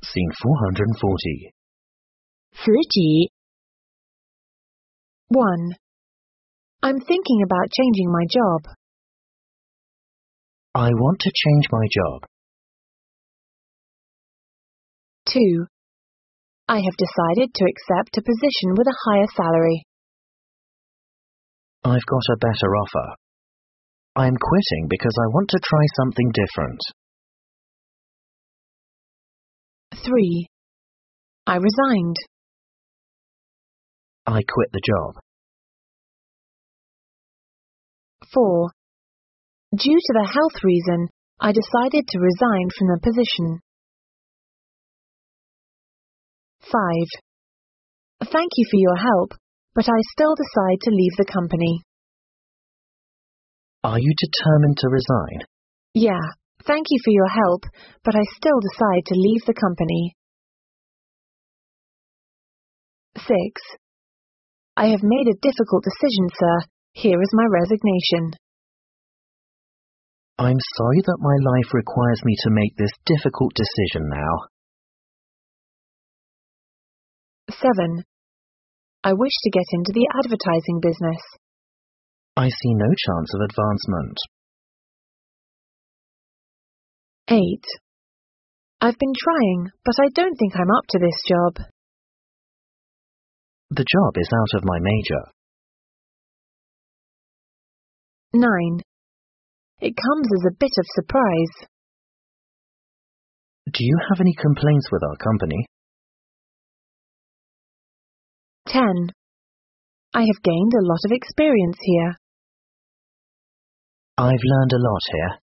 Scene 440. 词集 1. I'm thinking about changing my job. I want to change my job. 2. I have decided to accept a position with a higher salary. I've got a better offer. I'm quitting because I want to try something different. 3. I resigned. I quit the job. 4. Due to the health reason, I decided to resign from the position. 5. Thank you for your help, but I still decide to leave the company. Are you determined to resign? Yeah, thank you for your help, but I still decide to leave the company. 6. I have made a difficult decision, sir. Here is my resignation. I'm sorry that my life requires me to make this difficult decision now. 7. I wish to get into the advertising business. I see no chance of advancement. 8. I've been trying, but I don't think I'm up to this job. The job is out of my major. 9. It comes as a bit of surprise. Do you have any complaints with our company? 10. I have gained a lot of experience here. I've learned a lot here.